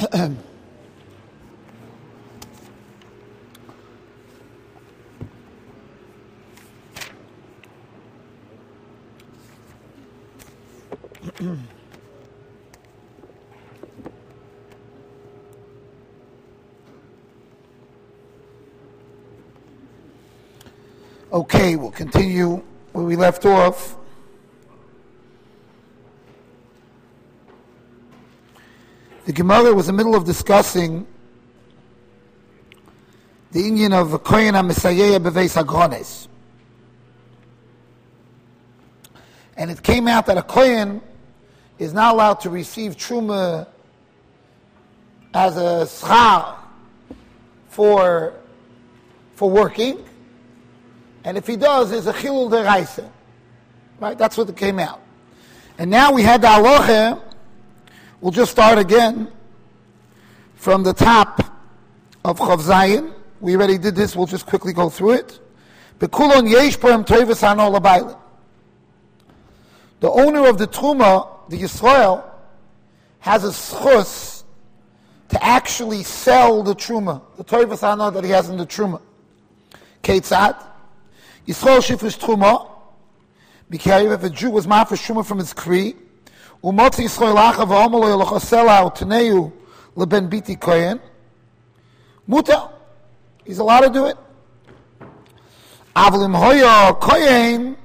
Okay, we'll continue where we left off. The Gemara was in the middle of discussing the inyan of a Kohen HaMesayeh Beveis HaGrones. And it came out that a Kohen is not allowed to receive Truma as a schar for working. And if he does, it's a chilul deraisa. Right? That's what it came out. And now we had the halacha. We'll just start again from the top of Chav Zayin. We already did this. We'll just quickly go through it. Bekulon yesh poem toivus hano labaylim. The owner of the Truma, the Yisrael, has a schus to actually sell the Truma, the toivus hano that he has in the Truma. Ketzad. Yisrael shifrish Truma, because if a Jew was mafresh Truma from his Kri, umotzi Yisrael achav v'omolo yolochosela u'teneu leben biti kohen, muta, he's allowed to do it. Avlim hoya kohen,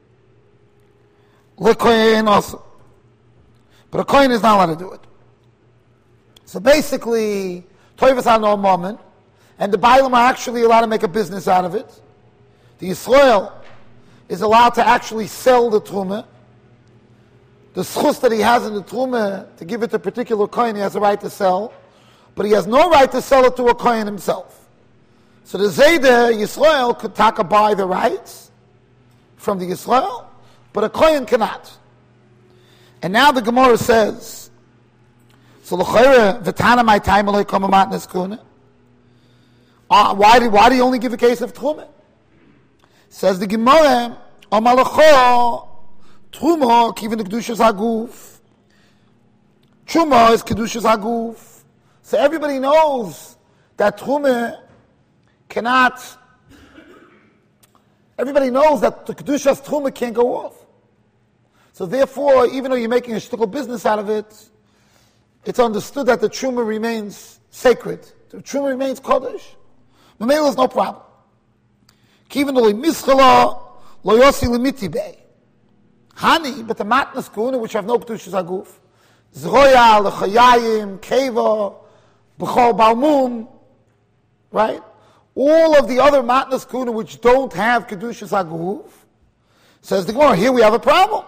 lekohen also. But a kohen is not allowed to do it. So basically, toivus hano moment, and the Bailam are actually allowed to make a business out of it. The Yisrael is allowed to actually sell the Truma. The schus that he has in the Truma to give it to a particular Kohen, he has a right to sell. But he has no right to sell it to a Kohen himself. So the Zayda, Yisrael, could buy the rights from the Yisrael, but a Kohen cannot. And now the Gemara says, so l'chayre v'tana my time alay kamamat neskuna. Why did he only give a case of Truma? Says the Gemara, Amalacho, Truma, kivin the Kedushas Haguf. Truma is Kedushas Haguf. So everybody knows that Truma cannot, everybody knows that the Kedushas Truma can't go off. So therefore, even though you're making a shtickle business out of it, it's understood that the Truma remains sacred. The Truma remains Kodesh. Mamela is no problem. Even though mischala lo yosi limiti bei. Hani, but the matnas kuna, which have no kedushas haguf, zroya lechayayim keva b'chol balmum, right? All of the other matnas kuna which don't have kedushas haguf, says the Gemara. Here we have a problem.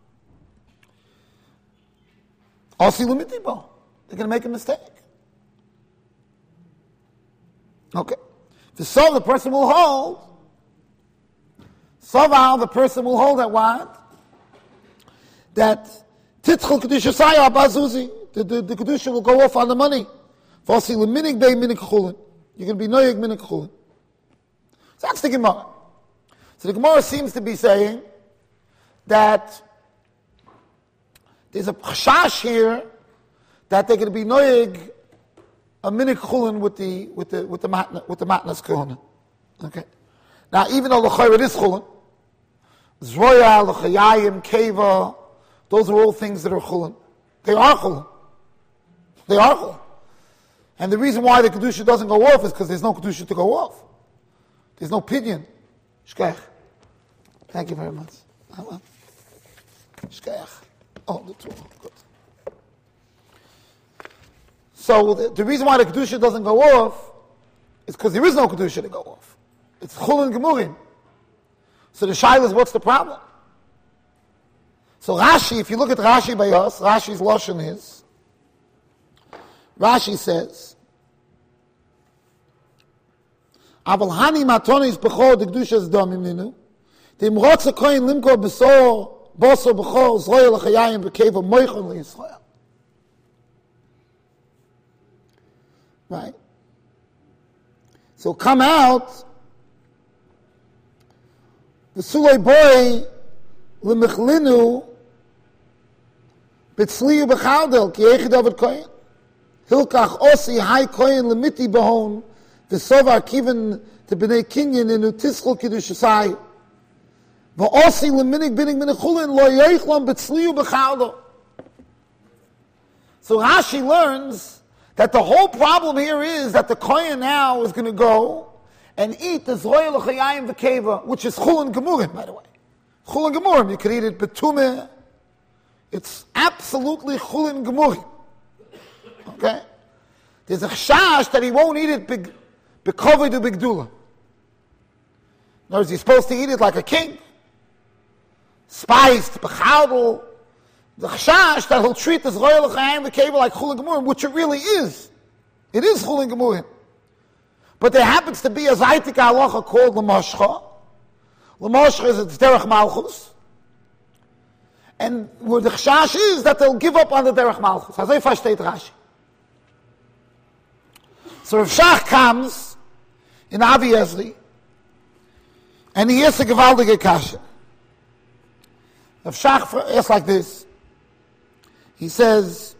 Osi limiti bo. They're going to make a mistake. Okay. So the person will hold. Somehow the person will hold that what? That Titchel Kedusha Saya Bazuzi, the Kedusha will go off on the money. Fosi Leminig Bei Minig Chulin. You're going to be Noyeg Minig Chulin. So that's the Gemara. So the Gemara seems to be saying that there's a chashash here that they're going to be Noyeg a Minig Chulin with the Matnas Kohana. Okay. Now, even though l'chayr it is chulin, zroya, l'chayayim, keva, those are all things that are chulin. They are chulin. They are chulin. And the reason why the kedusha doesn't go off is because there's no kedusha to go off. There's no pidyon. Shkech. Thank you very much. Shkech. Oh, the two. Good. So the reason why the kedusha doesn't go off is because there is no kedusha to go off. It's chulin gemurim. So the shaila is, what's the problem? So Rashi, if you look at Rashi by us, Rashi's lashon is, Rashi says, Aval hani matonis b'chor dekdushas domim ninu, dimrotz koyin limko b'sor boso b'chor zroya l'chayayim b'keva moichon l'Yisrael. Right? So come out, the sulei boy l'mechlinu b'tzliyu b'chaldel ki echid avet koyin. Hilkach osi hai koyin lemiti behon, v'sovar kiven to b'nei kinyan in utischol kiddush asai. V'osi leminig binig minechulin lo yeichlam b'tzliyu b'chaldo. So Rashi learns that the whole problem here is that the koyin now is going to go and eat the zroya l'chayayim v'keva, which is chulin gemurim, by the way. Chulin gemurim, you could eat it betumeh. It's absolutely chulin gemurim. Okay? There's a chashash that he won't eat it b'koved or b'gdula. In other words, he's supposed to eat it like a king. Spiced, b'chadol. The chashash that he'll treat this royal l'chaim v'keva like chulin gemurim, which it really is. It is chulin gemurim. But there happens to be a zaytik halacha called l'moshcha. L'moshcha is its derech malchus. And where the chashash is that they'll give up on the derech malchus. Hazay versteht Rashi. So Rav Shach comes in Avi Ezri, and he asks a gewaldige kasha. Rav Shach asks like this. He says,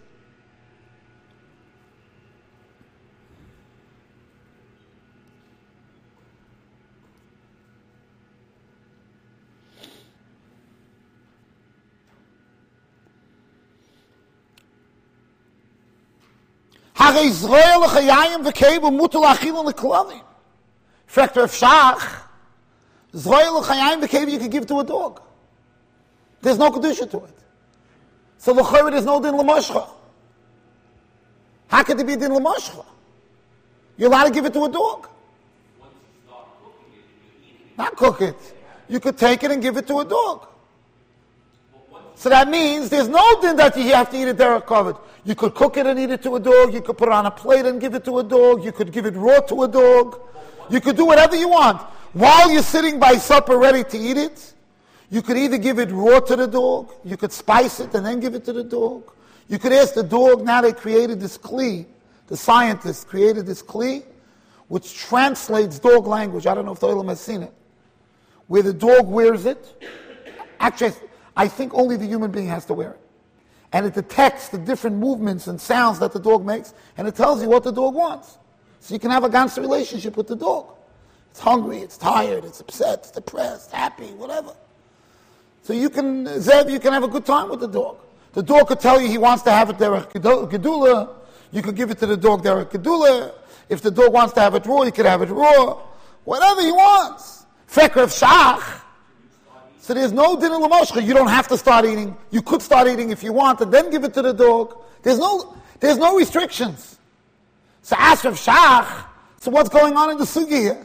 Hare Israel l'chayayim v'keibu mutal achilon l'klavim. In fact, Rav Shach, Israel l'chayayim v'keibu you can give to a dog. There's no kedusha to it. So l'chayim there's no din l'moshcha. How could there be din l'moshcha? You're allowed to give it to a dog. Once you start cooking it, you eat it. Not cook it. You could take it and give it to a dog. So that means there's no din that you have to eat it derech covered. You could cook it and eat it to a dog. You could put it on a plate and give it to a dog. You could give it raw to a dog. You could do whatever you want. While you're sitting by supper ready to eat it, you could either give it raw to the dog, you could spice it and then give it to the dog. You could ask the dog, now they created this kli, the scientists created this kli, which translates dog language. I don't know if the Olam has seen it. Where the dog wears it. Actually, I think only the human being has to wear it. And it detects the different movements and sounds that the dog makes, and it tells you what the dog wants. So you can have a ganze relationship with the dog. It's hungry, it's tired, it's upset, it's depressed, happy, whatever. So you can have a good time with the dog. The dog could tell you he wants to have it derech gedula. You could give it to the dog derech gedula. If the dog wants to have it raw, you could have it raw. Whatever he wants. Fekr of shach. So there's no din l'moshcha. You don't have to start eating. You could start eating if you want and then give it to the dog. There's no restrictions. So ask Rav Shach, so what's going on in the sugi here?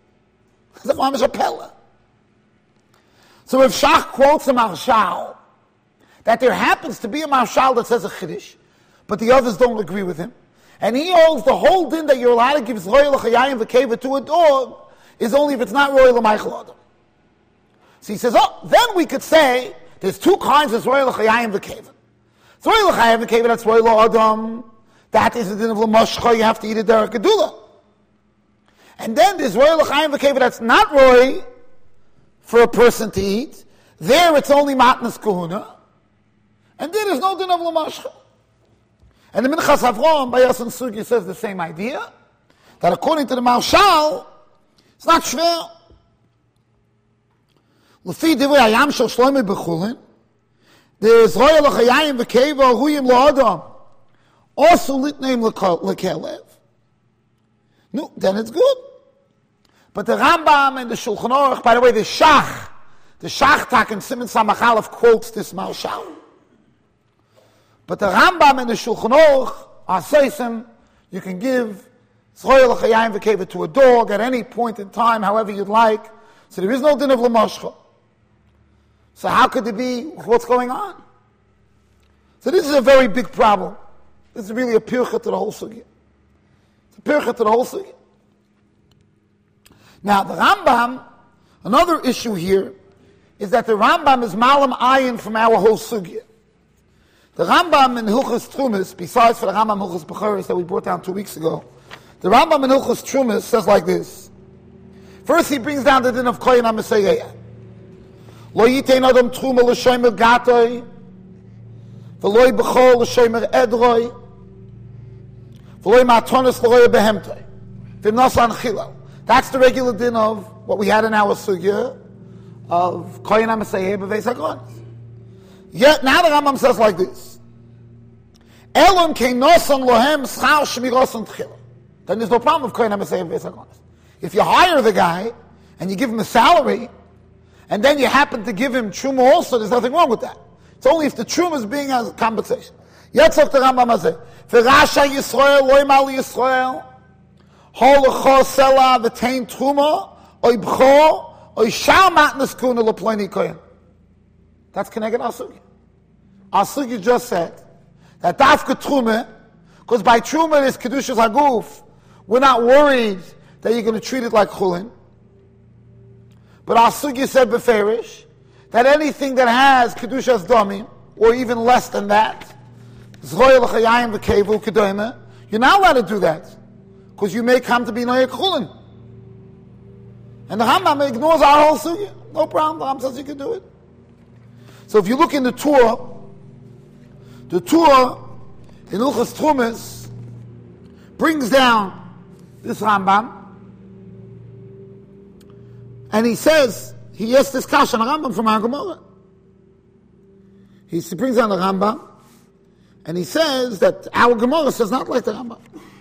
So Rav Shach quotes a marshal that there happens to be a marshal that says a chiddush, but the others don't agree with him. And he holds the whole din that you're allowed to give zroya l'chayayim v'keva to a dog is only if it's not roya l'maychel adam. So he says, then we could say there's two kinds of zroya l'chayayim v'keva. Zroya l'chayayim v'keva, that's roya l'adam. That is the din of l'moshcha, you have to eat it derech gedula. And then there's roya l'chayayim v'keva that's not roya for a person to eat. There it's only matnas kahuna. And then there's no din of l'moshcha. And the Minchas Avram by Yasin Sugi says the same idea, that according to the Marshal, it's not shver. L'fi divrei hayam shel Shlomo b'chulin, there's roya l'chayayim v'keva huyim l'adam, also litneim l'kelev. No, then it's good. But the Rambam and the Shulchan Aruch, by the way, the Shach Tak and Simon Samach Aleph quotes this Marshal. But the Rambam and the Shulchan Aruch are saying you can give zroya l'chayayim v'keva to a dog at any point in time, however you'd like. So there is no din of l'moshcha. So how could there be what's going on? So this is a very big problem. This is really a pircha to the whole sugya. It's a pircha to the whole sugya. Now the Rambam, another issue here, is that the Rambam is malam ayin from our whole sugya. The Rambam in Hilchos Trumas, besides for the Rambam Hilchos Bechoros that we brought down 2 weeks ago, the Rambam in Hilchos Trumas says like this. First he brings down the din of Koyin HaMesayeh. Lo yitein adam truma l'shomer gatoi, v'lo b'chol l'shomer edroi. That's the regular din of what we had in our sugya of kohen ha'mesayeh b'veis hakohanis. Yet now the Rambam says like this: Elon keinoson lohem schar shmiroson tchila. Then there's no problem with kohen ha'mesayeh b'veis hakohanis. If you hire the guy and you give him a salary, and then you happen to give him truma also, there's nothing wrong with that. It's only if the truma is being as compensation. Yet sagt der Rambam azeh: V'rasha Yisrael loy mal Yisrael hol lecho sela v'tein truma oy b'cho oy shal matnas kuna leploni kohen. That's connected Asugi. Asugi just said that dafka truma, because by truma there's kedushas haguf, we're not worried that you're going to treat it like chulin. But Asugi said beferish that anything that has kedushas damim, or even less than that, you're not allowed to do that, because you may come to be noyek chulin. And the Rambam ignores our whole sugya. No problem. The Rambam says you can do it. So if you look in the Torah in Ilchas Trumas brings down this Rambam, and he says, he asks this kasha on a Rambam from our Gemara. He brings down the Rambam, and he says that our Gemara says not like the Rambam.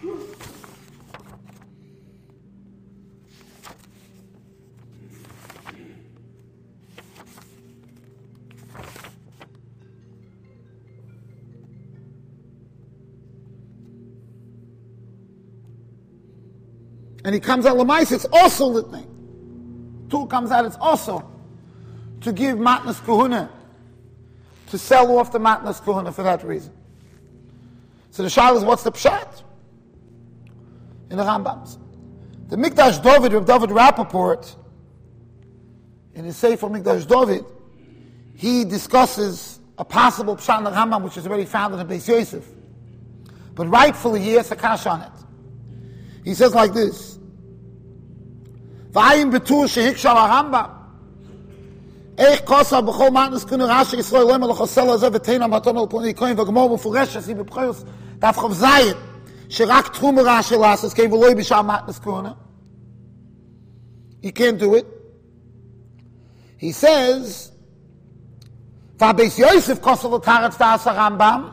And he comes out Lamais, it's also litany. Two comes out, it's also to give matnas kahuna, to sell off the matnas kahuna for that reason. So the shayla is, what's the pshat? In the Rambams. The Mikdash David, Rav David Rappaport, in his Sefer Mikdash David, he discusses a possible pshat in the Rambam, which is already found in the Beis Yosef. But rightfully he has a kash on it. He says like this: V'ayim betur shehikshal HaRambam eich kosa b'chol matnas kuna Rashi Yisrael lema l'chosel hazeh v'teina matonu l'ploni kohen v'gemor b'fureshes hi b'pchayos daf chav zayin sherak truma Rashi lasses kein v'loi b'shal matnas kuna. You can't do it. He says v'abeis Yosef kosa l'taretz da'as HaRambam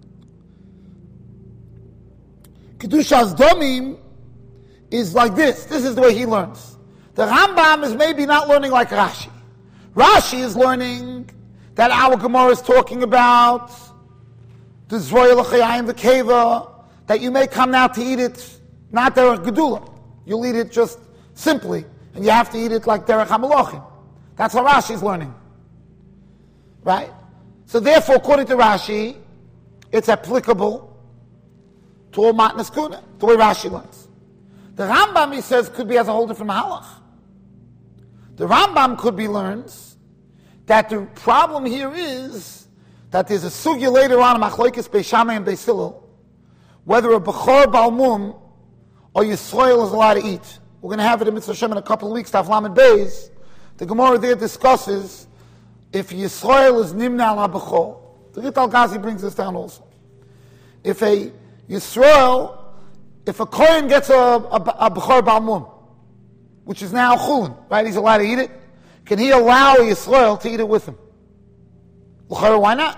kedushas domim is like this. This is the way he learns. The Rambam is maybe not learning like Rashi. Rashi is learning that our Gemara is talking about the Zroya l'chayayim v'keva, that you may come now to eat it, not derech gedula. You'll eat it just simply, and you have to eat it like derech hamalachim. That's how Rashi is learning. Right? So therefore, according to Rashi, it's applicable to all matnas kuna, the way Rashi learns. The Rambam, he says, could be as a whole different mahalach. The Rambam could be learns that the problem here is that there's a sugya later on, machlokes Beis Shammai and Beis Hillel, whether a bechor balmum or Yisrael is allowed to eat. We're going to have it in Mitzvah Hashem in a couple of weeks, Taf Lamed Beis. The Gemara there discusses if Yisrael is nimna al bechor. The Rit al-Ghazi brings this down also. If a Kohen gets a Bechor Balmum, which is now Chulin, right? He's allowed to eat it. Can he allow Yisrael to eat it with him? Why not?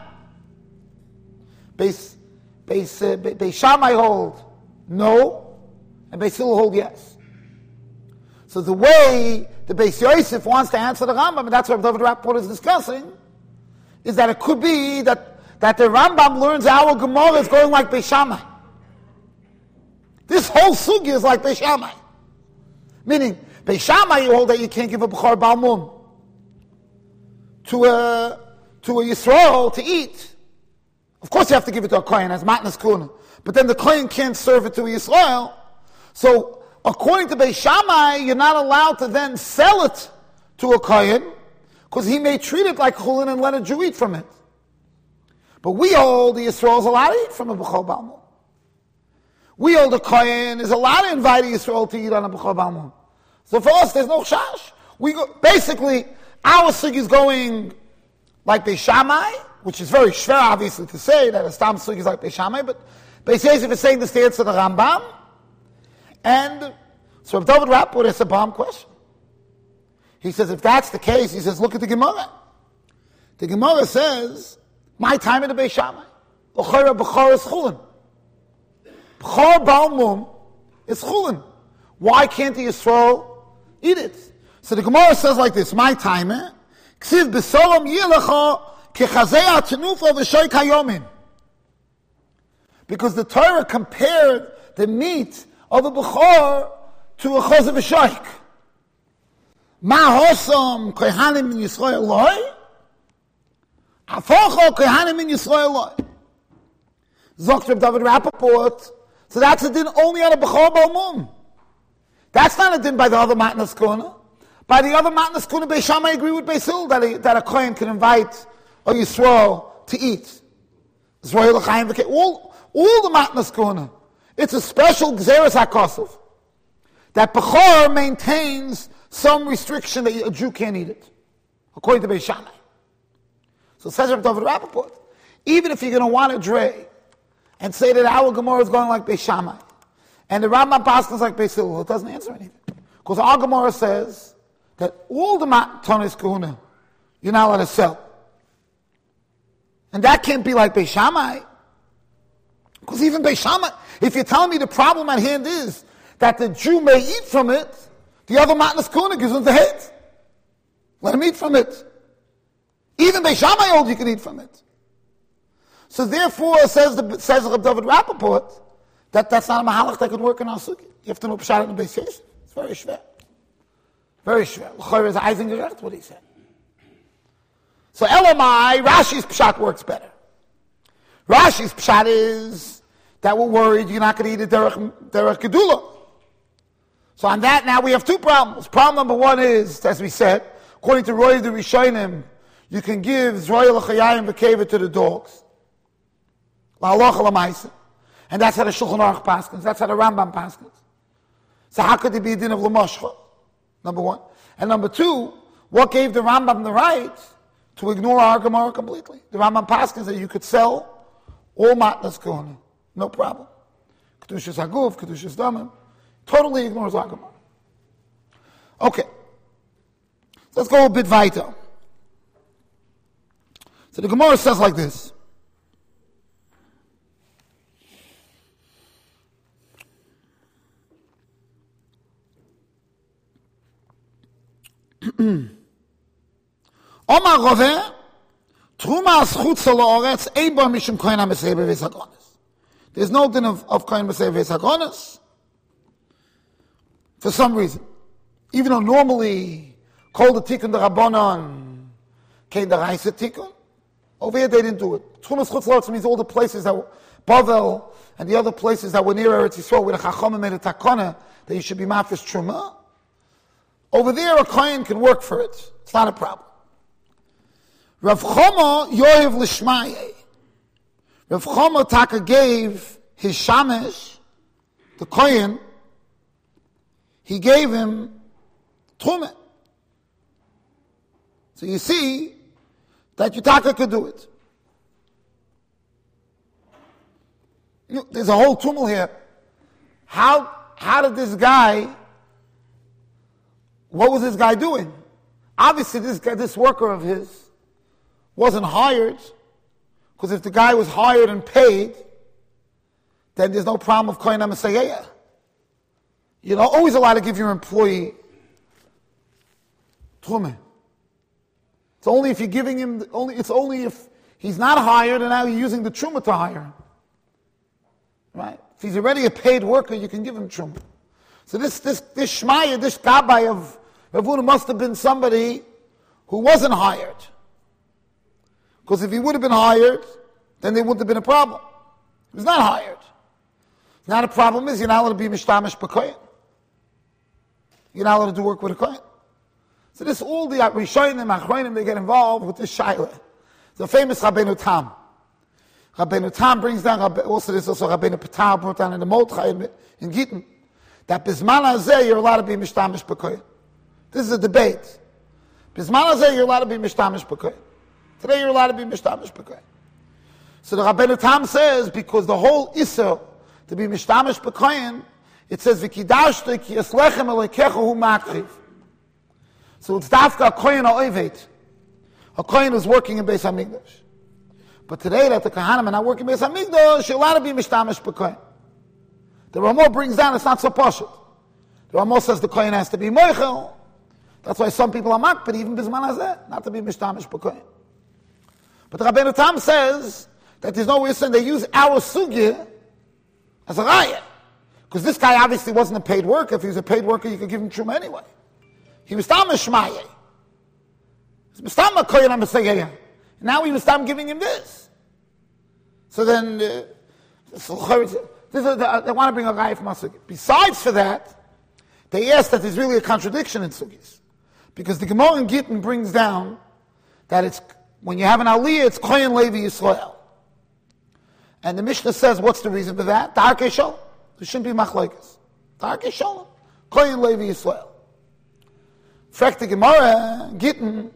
Beis Shammai hold no, and Beis Hillel hold yes. So the way the Beis Yosef wants to answer the Rambam, and that's what David Rappaport is discussing, is that it could be that the Rambam learns our Gemara is going like Beis Shammai. This whole sugya is like Beis Shammai. Meaning, Beis Shammai you hold that you can't give a Bechor Balmum to a Yisrael to eat. Of course you have to give it to a Kohen as matnas kuna. But then the Kohen can't serve it to a Yisrael. So, according to Beis Shammai, you're not allowed to then sell it to a Kohen, because he may treat it like chulin and let a Jew eat from it. But we hold the Yisrael is allowed to eat from a Bechor Balmum. We hold the Kohen is allowed to invite Yisrael to eat on a Bechor Balmum. So for us, there's no chash. Basically, our sig is going like Beis Shammai, which is very schwer, obviously, to say that a stam sig is like Beis Shammai, but Beis Yosef is saying the stance of the Rambam, and so Rav David Rappaport asks a bomb question. He says, if that's the case, he says, look at the Gemara. The Gemara says, my time in the Beis Shammai. B'chor is chulin. B'chor balmum is chulin. Why can't the Yisrael eat it? So the Gemara says like this, my time, ksiv b'solom yilecha kechazei ha'tenufa v'shoy kayomin. Because the Torah compared the meat of a b'chor to a chaz of a shoik. Ma hosam kohanim in Yisrael loy, afocho kohanim in Yisrael loy. Zokt Reb David Rappaport, so that's a din only on a b'chor balmum. That's not a din by the other matnas kuna. By the other matnas kuna, Beis Shammai agree with Beis Hillel that a kohen can invite a Yisrael to eat. Yisrael l'chaim v'kei. All the matnas kuna. It's a special gzeres hakosov. That b'chor maintains some restriction that a Jew can't eat it, according to Beis Shammai. So says Reb David Rappaport, even if you're going to want to dray and say that our Gemara is going like Beis Shammai, and the Rambam Paschal is like Beis Hillel, it doesn't answer anything. Because our Gemara says that all the Matanis Kahuna, you're not allowed to sell. And that can't be like Beis Shammai. Because even Beis Shammai, if you're telling me the problem at hand is that the Jew may eat from it, the other Matanis Kahuna gives him the hate. Let him eat from it. Even Beis Shammai holds you can eat from it. So therefore, says Reb David Rappaport, that's not a mahalach that could work in our sugi. You have to know Pshat in the Beis Yosef. It's very schwer. Very schwer. L'chayr is Eisengerecht, what he said. So Elamai, Rashi's Pshat works better. Rashi's Pshat is that we're worried you're not going to eat it derech gedula. So on that now we have two problems. Problem number one is, as we said, according to Roy the Rishonim, you can give Zroya l'chayayim v'keva to the dogs. La'alocha l'maisa. And that's how the Shulchan Aruch paskins. That's how the Rambam paskins. So how could there be a din of l'moshcha? Number one. And number two, what gave the Rambam the right to ignore our Gemara completely? The Rambam paskins that you could sell all matnas kohana. No problem. Kedushas haguf, kedushas damim. Totally ignores our Gemara. Okay. So let's go a bit weiter. So the Gemara says like this. Omar Rove, Truma Schutz La'oretz, Eibar Mishum Kohen HaMesei Beveis HaKohanos. There's no din of Kohen Mesei Beveis HaKohanos. For some reason. Even though normally, called the Tikkun the Rabbanon, came the Reise Tikkun, over here they didn't do it. Truma Schutz La'oretz means all the places that were, Bavel, and the other places that were near Eretz Yisrael, where the Chachamim made a takana, that you should be mafis Truma. Over there, a kohen can work for it. It's not a problem. Rav Choma Yoav Lishmaye. Rav Choma Taka gave his shamesh, the kohen, he gave him truma. So you see that Yutaka could do it. There's a whole tumult here. How did this guy... What was this guy doing? Obviously, this worker of his wasn't hired, because if the guy was hired and paid, then there's no problem of kohen HaMesayeh. You're not always allowed to give your employee truma. It's only if you're giving him. It's only if he's not hired and now you're using the truma to hire him. Right? If he's already a paid worker, you can give him truma. So this shmaya, this gabbai of Rav Huna must have been somebody who wasn't hired. Because if he would have been hired, then there wouldn't have been a problem. He was not hired. Now the problem is you're not allowed to be mishtamish b'kohen. You're not allowed to do work with a kohen. So this all the Rishonim, Achronim, they get involved with this shaila. The famous Rabbeinu Tam. Rabbeinu Tam brings down, also there's also Rabbeinu Patar brought down in the Mordechai in Gittin, that Bisman Hazeh you're allowed to be mishtamish b'kohen. This is a debate. Bisman Hazeh you're allowed to be mishtamish b'kohen. Today you're allowed to be mishtamish b'kohen. So the Rabbeinu Tam says, because the whole Isser, to be mishtamish b'koyin, it says, v'kidashte ki eslechem elekecha hu makriv. So it's dafka a koyin ha'ovet. A koyin is working in Beis HaMikdash. But today that the Kahanim are not working in Beis HaMikdash, you're allowed to be mishtamish b'koyin. The Ramah brings down, it's not so poshut. The Ramah says the koyin has to be moichel. That's why some people are makpid, even bisman hazeh, not to be mishtamish b'koyin. But the Rabbeinu Tam says that there's no reason they use our sugya as a raya. Because this guy obviously wasn't a paid worker. If he was a paid worker, you could give him truma anyway. He was tam shmaye. He was tam koyin ha-mesayeh. Now he was tam giving him this. So then, they want to bring a raya from our sugya. Besides for that, they ask that there's really a contradiction in sugyas. Because the Gemara in Gittin brings down that it's, when you have an aliyah, it's koyin levi Yisrael. And the Mishnah says, what's the reason for that? Darkei shalom. There shouldn't be machlokes. Darkei shalom. Koyin levi Yisrael. Frek the Gemara, Gittin,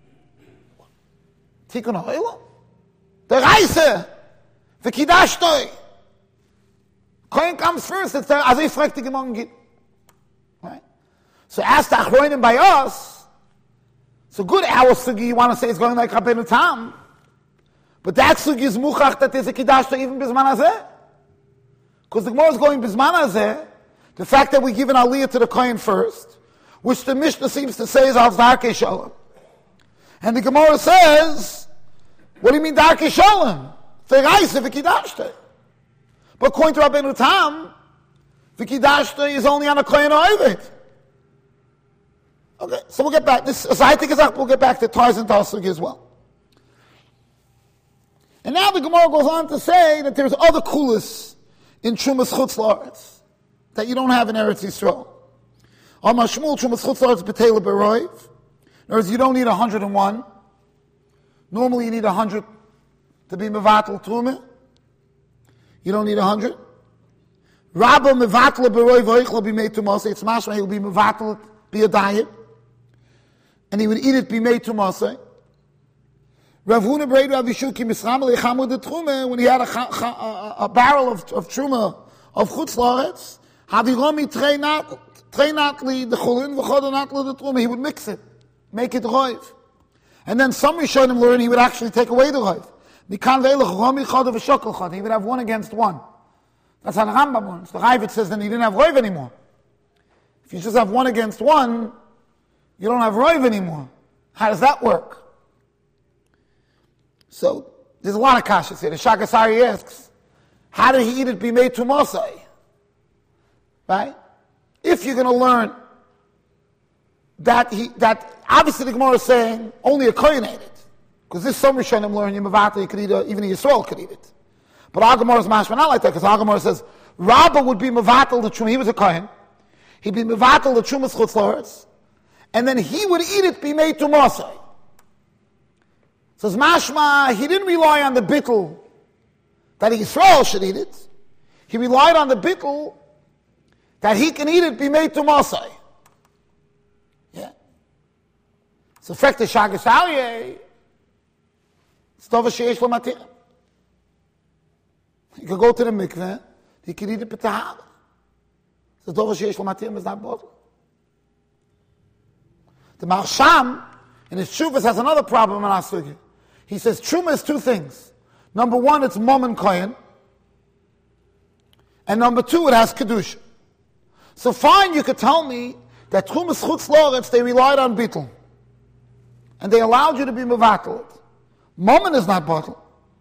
Tikkun ha'olam. The Reise, the Kiddashtoi. Koyin comes first. It's as I frek the Gemara in Gittin. Right? So ask the Achronim by us. So good, our sugi, you want to say it's going like Rabbeinu Tam. But that sugi is muchach that there's a Kiddashtoi even bisman hazeh. Because the Gemara is going bisman hazeh, the fact that we give an aliyah to the kohen first, which the Mishnah seems to say is al darkei shalom. And the Gemara says, what do you mean darkei shalom? V'raisa v'kiddashtei. But according to Rabbeinu Tam, v'kiddashtei is only on a kohen ha'ovet. Okay, so we'll get back. So I think we'll get back to Tars and Tarsugi as well. And now the Gemara goes on to say that there's other kulas in Trumas Chutz La'aretz that you don't have in Eretz Yisrael. Amar Shmuel Trumas Chutz La'aretz B'Teila B'Roiv. In other words, you don't need 101. Normally you need 100 to be Mevatel Trumah. You don't need 100. Rabba Mevatel B'Roiv Oichla B'Mei Tumasei. It's mashma, he will be Mevatel, be a diet. And he would eat it B'Mei Tumasei. Rav Huna Brei Rav Yishuki Misram Lechamu de Truma, when he had a barrel of Truma of Chutz La'aretz, Haviromi Treinatli the Cholin V'chodonatli the Truma, he would mix it, make it roiv. And then some Rishonim learn he would actually take away the roiv. Mikan ve'elach Romi Chod v'Shokol Chod, he would have one against one. That's how the Rambam learns. The Ravid says then he didn't have roiv anymore. If you just have one against one, you don't have roiv anymore. How does that work? So, there's a lot of kashas here. The Shakasari asks, how did he eat it be made to Mosai? Right? If you're going to learn that obviously the Gemara is saying only a kohen ate it. Because this some Rishonim learn Yemavata, you could eat it, even a Yisrael could eat it. But our Gemara is mashma not like that, because our Gemara says, Rabba would be Mavatal the Truma, he was a kohen. He'd be Mavatal the Trumas Chutz La'aretz, and then he would eat it be made to Mosai. Says mashma, he didn't rely on the bittul that Yisrael should eat it. He relied on the bittul that he can eat it be made to Mosai. Yeah. So fact the Shagas Aryeh, it's Tova Sheish L'Matir. You could go to the mikveh, he could eat it b'tahara. So Tova Sheish L'Matir is not bottled. The Marsham, in his Shuvas, has another problem in our sugya. He says Truma is two things. Number one, it's Mom and Kohen. And number two, it has Kedusha. So fine, you could tell me that Trumas Chutz La'aretz, they relied on Bittul. And they allowed you to be Mevatel. Mom is not bottled.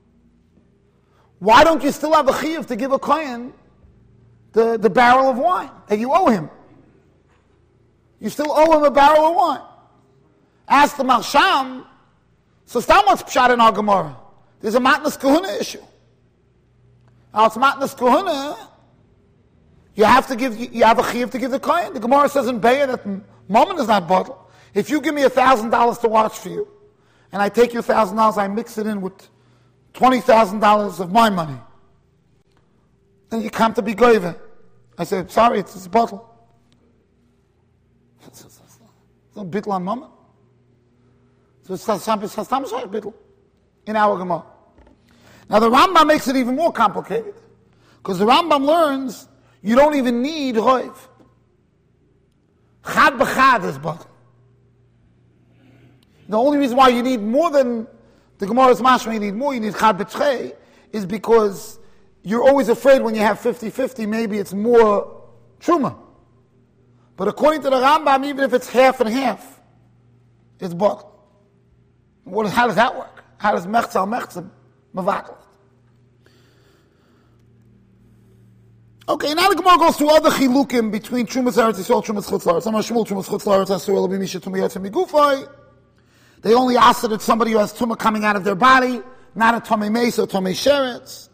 Why don't you still have a chiyuv to give a Kohen the barrel of wine that you owe him? You still owe him a barrel of wine. Ask the Marsham. So Stam what's pshat in our Gemara. There's a matnas kahuna issue. Now it's matnas kahuna. You have a chiyuv to give the kohen. The Gemara says in Be'er that Mammon is not bottled. If you give me $1,000 to watch for you, and I take your $1,000, I mix it in with $20,000 of my money, then you come to be goyve. I say, sorry, it's a bottle. It's no bittul on Mammon. So it's Hastam Bittul in our Gemara. Now the Rambam makes it even more complicated. Because the Rambam learns you don't even need roiv. Chad b'chad is bottom. The only reason why you need more than the Gemara's mashma, you need chad b'tchei, is because you're always afraid when you have 50-50, maybe it's more truma. But according to the Rambam, even if it's half and half, it's bottom. How does that work? How does mechzal mechzim mavakal? Okay, now the Gemara goes to other chilukim between Trumas Eretz Yisrael, Trumas Chutz La'aretz. Some are Shmuel, Trumas Chutz La'aretz, Asur Ela B'misha Tumah Yotzei Migufay. They only ask that it's somebody who has tumah coming out of their body, not a Tomei Meis or Tomei Sheretz.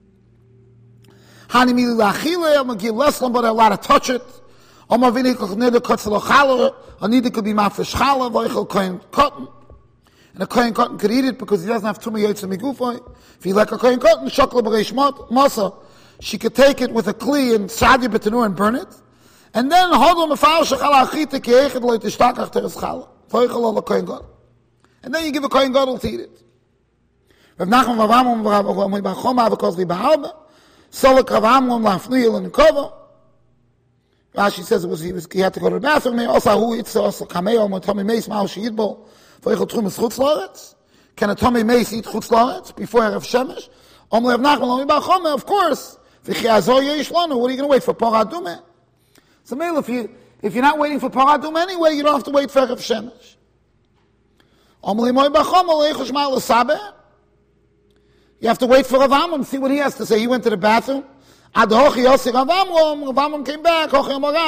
Hani Mili La'achile, Magil Leslam, but they're allowed to touch it. Omar Vini Kochneder Kotzel Ochala, Anida could be Mafresh Chala, Voichel Kohen Cotton. And a Kohen Cotton could eat it because he doesn't have Tumah Yotzei Migufay. If he like a Kohen Cotton, Shokla B'reish Masa, she could take it with a kli and sadi betanur and burn it, and then hodol mefal shechala achite keichet lo yishtakach teres chala voichel al kohen gadol, and then you give a kohen gadol to eat it. Rav Nachman Vavam Vavam Bachoma because we behalda solek Ravam lafnuyel and kova. Rashi says he had to go to the bathroom. Also who eats also kameo motomi meis ma'al sheitbo voichel trumas chutz la'aretz. Can a tomi meis eat chutz la'aretz before Erev Shemesh? Rav Nachman Bachoma, of course. What are you going to wait for Paradume? So, if you're not waiting for Paradume anyway, you don't have to wait for Erev Shemesh. You have to wait for Rav Amram, see what he has to say. He went to the bathroom. Rav Amram came back. He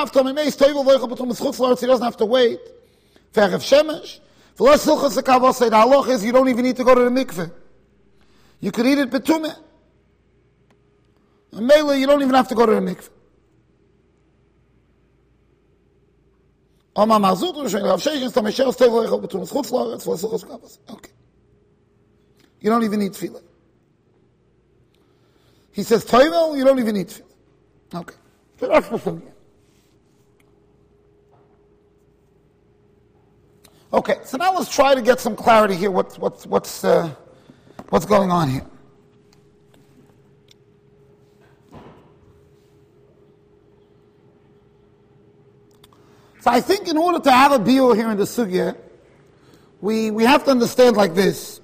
doesn't have to wait for Erev Shemesh. The halach is you don't even need to go to the mikveh. You could eat it betumeh. And Mele, you don't even have to go to the mikveh. Okay. You don't even need tefillah. He says, Toivel, you don't even need tefillah. Okay. So that's the thing. Okay, so now let's try to get some clarity here. What's going on here? So I think in order to have a biur here in the sugya, we have to understand like this.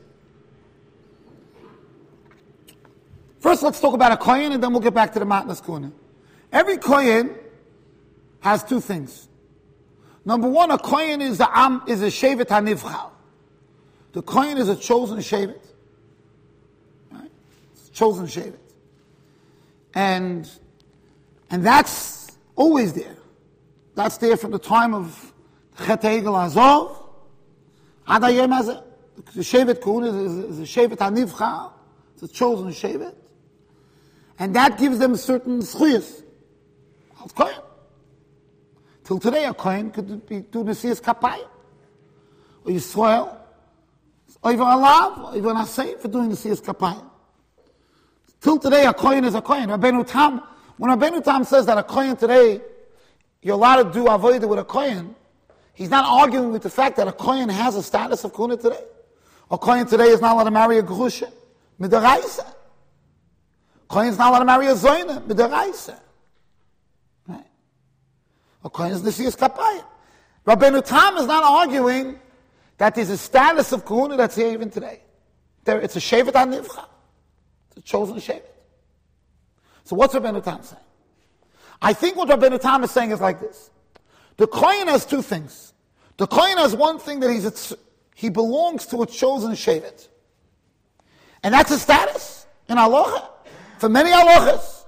First, let's talk about a kohen, and then we'll get back to the matnas kuna. Every kohen has two things. Number one, a kohen is a shevet hanivchal. The kohen is a chosen shevet, right? It's a chosen shevet, and that's always there. That's there from the time of Chet Egel Azov. Ad hayom hazeh. The Shevet Kohuna is a Shevet HaNivcha. It's a chosen Shevet. And that gives them certain schuyas. Al Kohen. Till today, a Kohen could do Nesias Kapayim. Or Yisrael. Over Alav, over Nasei for doing Nesias Kapayim. Till today, a Kohen is a Kohen. Rabbeinu Tam, when Rabbeinu Tam says that a Kohen today, you're allowed to do avodah with a kohen, he's not arguing with the fact that a kohen has a status of kohuna today. A kohen today is not allowed to marry a grusha, midaraisa. Kohen is not allowed to marry a zoyna, midaraisa. Right? A kohen is nesias kapayim. Rabbeinu Tam is not arguing that there's a status of kohuna that's here even today. It's a shevet hanivcha. It's a chosen shevet. So what's Rabbeinu Tam saying? I think what Rabbeinu Tam is saying is like this. The Kohen has two things. The Kohen has one thing that he belongs to a chosen shevet. And that's a status in halacha. For many halachas.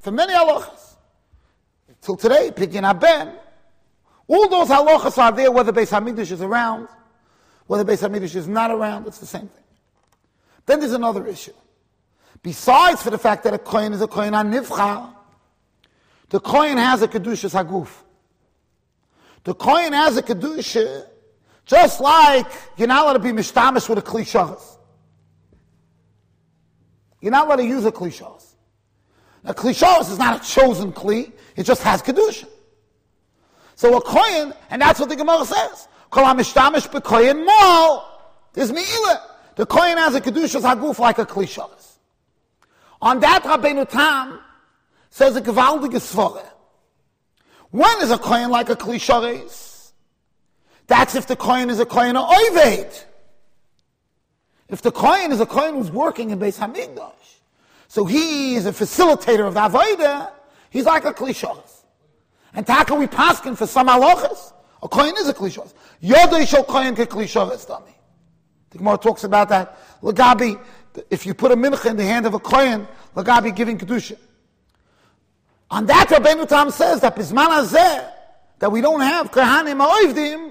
Till today, Pidyon Haben, all those halachas are there whether Beis HaMikdash is around, whether Beis HaMikdash is not around, it's the same thing. Then there's another issue. Besides for the fact that a Kohen is a Kohen HaNivcha, the Kohen has a Kedushas Haguf. The Kohen has a Kedusha, just like you're not allowed to be mishtamish with a Kli Shachas. You're not allowed to use a Kli Shachas. A Kli Shachas is not a chosen Kli, it just has Kedusha. So a Kohen, and that's what the Gemara says, Kol HaMishtamish BeKohen Mal, is Me'ilah. The Kohen has a Kedushas Haguf like a Kli Shachas. On that, Rabbeinu Tam says a gewaldige svara. When is a kohen like a kli shareis? That's if the kohen is a kohen of oived. If the kohen is a kohen who's working in Beis Hamikdash, so he is a facilitator of the avodah, he's like a kli shareis. And taka we paskin for some halachas, a kohen is a kli shareis. Yodei shel kohen ke kli shareis dami. The Gemara talks about that. Lagabi, if you put a mincha in the hand of a kohen, lagabi giving kedusha. On that, Rabbeinu Tam says that bisman hazeh, that we don't have kohanim ha'ovdim,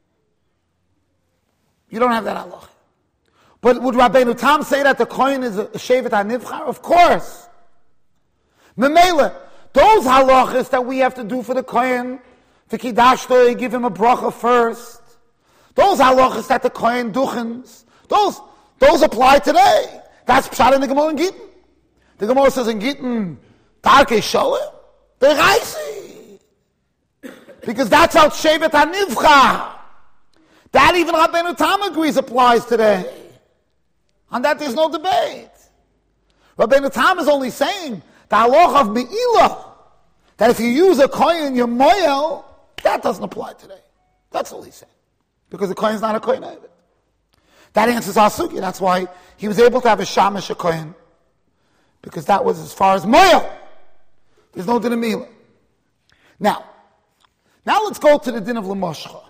you don't have that halacha. But would Rabbeinu Tam say that the kohen is a shevet hanivchar? Of course. Memela, those halachas that we have to do for the kohen, for kiddush, give him a bracha first. Those halachas that the kohen duchens, those apply today. That's pshat in the Gemara in Gittin. The Gemara says in Gittin, Tarkei Sholem, they're Reisi. Because that's how Shevet HaNivcha. That even Rabbeinu Tam agrees applies today. On that there's no debate. Rabbeinu Tam is only saying the halach of Me'ilah, that if you use a kohen, you're moyel, that doesn't apply today. That's all he's saying. Because the kohen is not a kohen of it. That answers our sugya. That's why he was able to have a shamash a kohen. Because that was as far as moyel. There's no din of milah. Now let's go to the din of L'moshcha.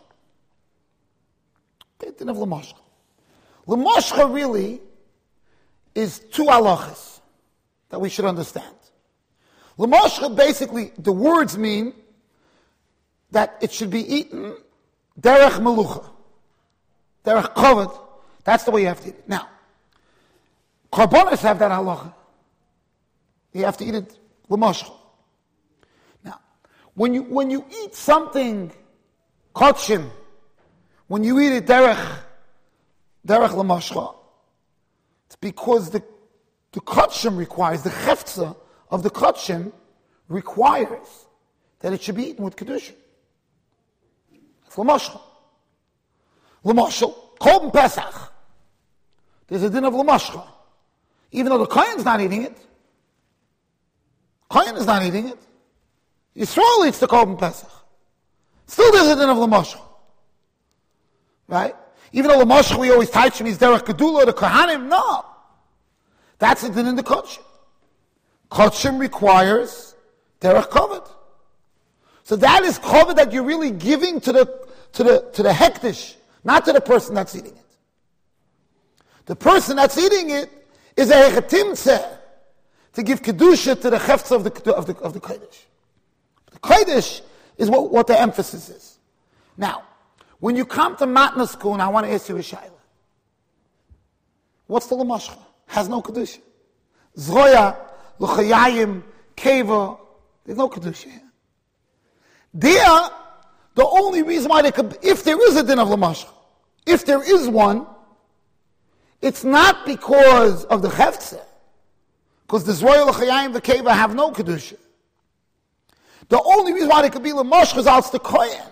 Okay, din of L'moshcha. L'moshcha really is two halachas that we should understand. L'moshcha, basically, the words mean that it should be eaten derech melucha, derech kovod. That's the way you have to eat it. Now, karbonos have that halacha. You have to eat it l'moshcha. Now, when you eat something kotshim, when you eat it derech l'moshcha, it's because the kotshim requires, the chefza of the kotshim requires that it should be eaten with kedusha. It's l'moshcha. L'moshel, Korban Pesach. There's a din of l'moshcha. Even though the kohen's not eating it, kohen is not eating it. Yisrael eats the Korban Pesach. Still there's a din of l'moshcha. Right? Even though l'moshcha we always teach him, he's derech gedula, the kohanim, no. That's a din in the kotshim. Kotshim requires derech kovod. So that is kovod that you're really giving to the hektish, not to the person that's eating it. The person that's eating it is a hechetimtzeh to give kedusha to the chefza of the kodesh. The kodesh is what the emphasis is. Now, when you come to matnas kun, I want to ask you a shayla. What's the l'moshcha? Has no kedusha. Zroya, l'chayayim, keva. There's no kedusha here. There, the only reason why they could, if there is a din of l'moshcha, if there is one, it's not because of the chefza, because the zroya, l'chayayim, the keva have no kedusha. The only reason why they could be l'moshcha is out the kohen.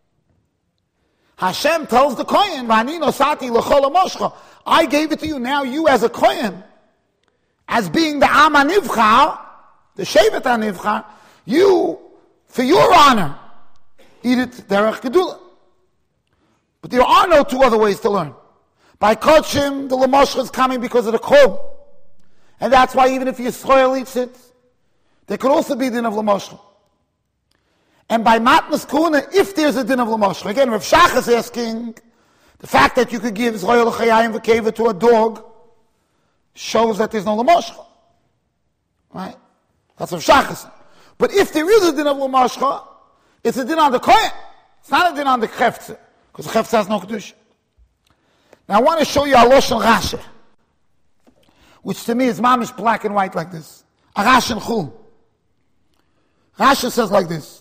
Hashem tells the kohen, "V'ani nosati l'chol l'moshcha." I gave it to you. Now you, as a kohen, as being the am hanivchar, the shevet hanivchar, you, for your honor, eat it derech gedula. But there are no two other ways to learn. By kotshim, the l'moshcha is coming because of the kol, and that's why even if Yisrael eats it, there could also be din of l'moshcha. And by matnas kuna, if there's a din of l'moshcha, again, Rav Shach is asking, the fact that you could give Zroya l'chayayim v'keva to a dog shows that there's no l'moshcha. Right? That's Rav Shach is saying. But if there is a din of l'moshcha, it's a din on the kohen. It's not a din on the chefza, because the chefza has no kedusha. Now I want to show you a Lashon Rashi, which to me is mamish black and white like this. A Rashi in Chul. Rashi says like this.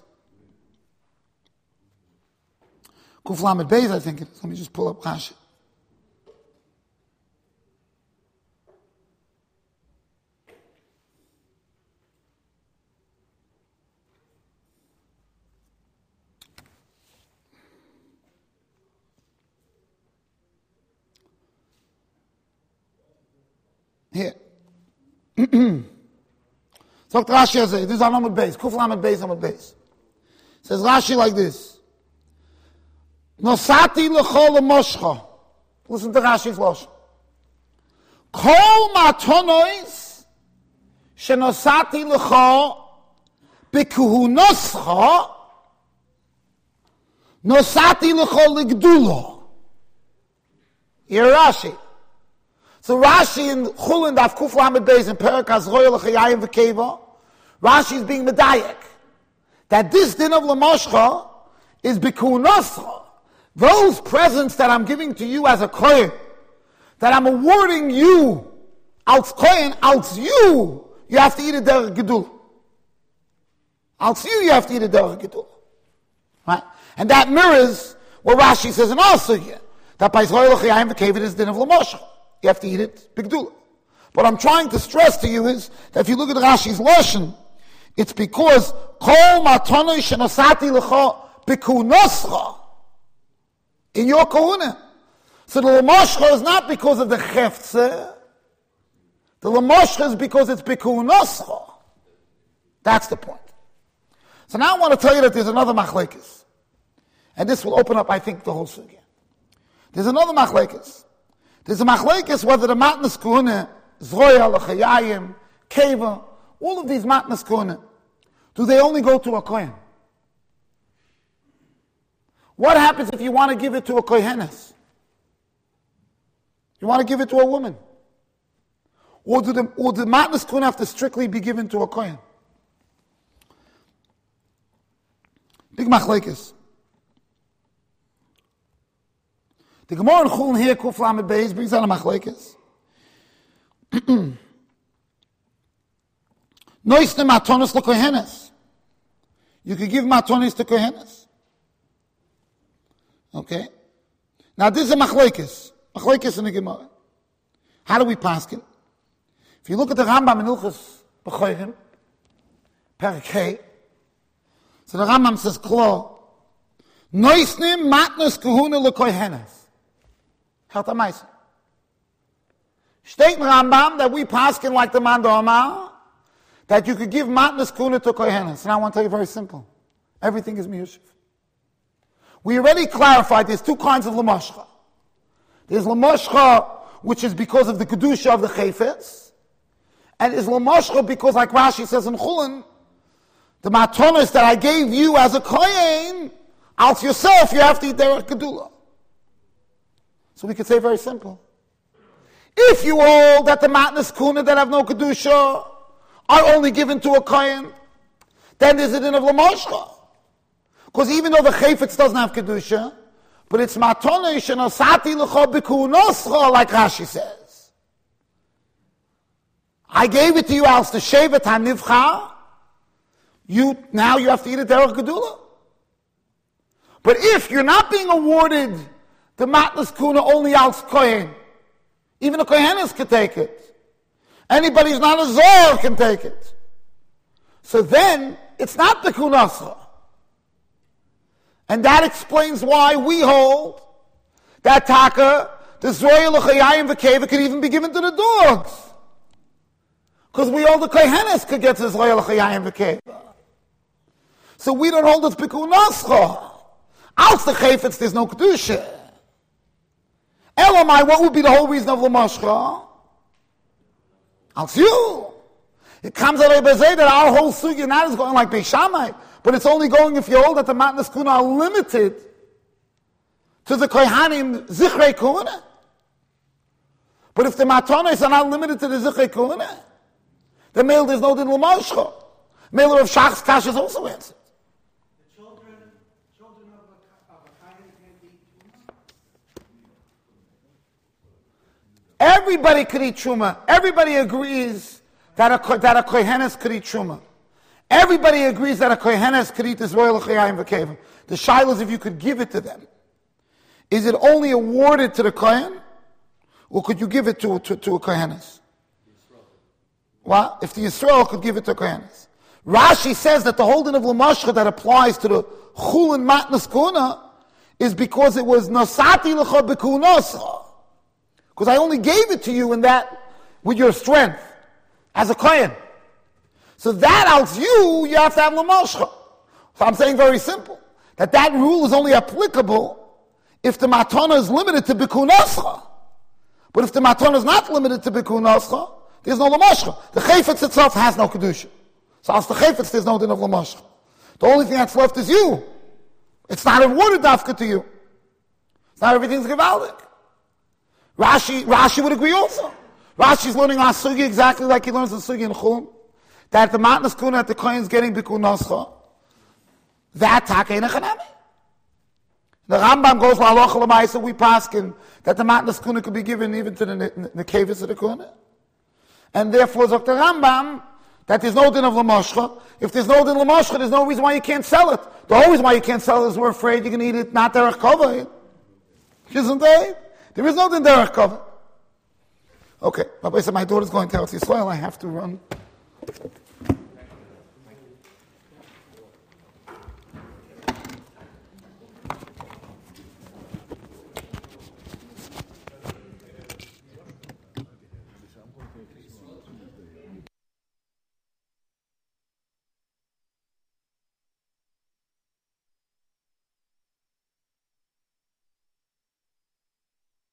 Kuf Lamed Beis, I think it is. Let me just pull up Rashi. Here. So Rashi has this is on Amud Beis. Kuf Lamed Beis, Amud Beis. Says Rashi like this. Nosati l'cho l'moshcha. Listen to Rashi's Lashon. Kol matonois shenosati l'cho b'kuhunoscha nosati l'cho l'gdulo. Here Rashi. So Rashi in Chulin Daf Kuf Lamed Beis in Perek HaZroya L'Chayayim V'Keva, Rashi is being medayek that this din of L'moshcha is b'kuhunoscha. Those presents that I'm giving to you as a kohen, that I'm awarding you, als kohen, als you have to eat a derech gedul. Als you have to eat a derech gedul. Right? And that mirrors what Rashi says in our sugya, that by Zroya L'Chayayim V'Keva is din of L'moshcha. You have to eat it bigdula. What I'm trying to stress to you is that if you look at Rashi's Lashon, it's because kol matonoi shenosati l'cho b'kuhunoscha. In your kahuna. So the L'moshcha is not because of the cheftze. The L'moshcha is because it's b'kuhunoscha. That's the point. So now I want to tell you that there's another machlekes. And this will open up, I think, the whole sugya. There's another machlekes. There's a machlekes whether the matnas kahuna, Zroya, L'Chayayim, Keva, all of these matnas kahuna, do they only go to a kohen? What happens if you want to give it to a kohenes? You want to give it to a woman? Or do the matnas kahuna have to strictly be given to a kohen? Big machlekes. The Gemara in Chulin here, Kuf Lamed Beis, brings out a machlekes. Noisne matonis l'kohenes. You could give matonis to kohenes. Okay? Now this is a machlekes. Machlekes in the Gemara. How do we paskin? If you look at the Rambam in Ilchos B'chorim, Perek Hey, so the Rambam says, Klo, Noisne matnos kahuna l'kohenes. Helta Maisa. State in Rambam that we paskin like the man Omar, that you could give matnas kuna to kohenes. And I want to tell you very simple. Everything is miyushiv. We already clarified there's two kinds of l'moshcha. There's l'moshcha, which is because of the kedusha of the chayfetz, and is l'moshcha because, like Rashi says in Chulin, the matonis that I gave you as a kohen, out yourself, you have to eat derech gedula. So we could say very simple. If you hold that the matnas kuna that have no kedusha are only given to a kohen, then there's a din of l'moshcha. Because even though the chayfetz doesn't have kedusha, but it's matonish shenosati l'cho b'kuhunoscha, like Rashi says. I gave it to you as the shevet hanivcha. Now you have to eat it derech gedula. But if you're not being awarded the matnas kuna only als kohen, even a kohenes can take it. Anybody who's not a zor can take it. So then, it's not the kunascha. And that explains why we hold that taka, the Zroya L'Chayayim V'Keva, could even be given to the dogs. Because we hold the kohenes could get to Zroya L'Chayayim V'Keva. So we don't hold it's b'kunascha. Out the chayfetz, there's no kedusha. Elamai, what would be the whole reason of l'moshcha? It's you. It comes out of Bezeh that our whole sugya now is going like Beis Shammai, but it's only going if you hold that the matnas kuna are limited to the kohanim zichrei kuna. But if the matonis are not limited to the zichrei kuna, then there's no din l'moshcha. Mailer of Shach's Kash is also answered. The children of a kohen can be truma? Everybody could eat truma. Everybody agrees that a kohenes could eat truma. Everybody agrees that a kohenes could eat this royal l'chayayim v'kevim. The shaila is if you could give it to them. Is it only awarded to the kohen, or could you give it to a kohenes? Well, if the Yisrael could give it to kohenes. Rashi says that the holding of l'mashcha that applies to the chulin matnas kuna is because it was nasati l'cha b'kunasa. Because I only gave it to you in that with your strength as a kohen. So that tells you have to have Lamashcha. So I'm saying very simple, that rule is only applicable if the matana is limited to Bikun Nascha. But if the matana is not limited to Bikun Nascha, there's no Lamashcha. The Chayfetz itself has no Kedusha. So as the Chayfetz, there's no din of Lamashcha. The only thing that's left is you. It's not awarded dafka to you. It's not everything's Gevaldik. Rashi would agree also. Rashi's learning our sugi exactly like he learns the sugi in Chum. That the matnas kuna at the kohen's getting Bikun Nascha. That taka in a chanami. The Rambam goes la halacha l'maisa, we paskin that the matnas kuna could be given even to the kevis of the kuna. And therefore, Dr. Rambam, that there's no din of Lamashcha. If there's no din of Lamashcha, there's no reason why you can't sell it. The only reason why you can't sell it is we're afraid you're going to eat it not derech kavod. Isn't there? There is no din derech kavod. Okay, Rabbi said my daughter's going to Eretz Yisrael. I have to run.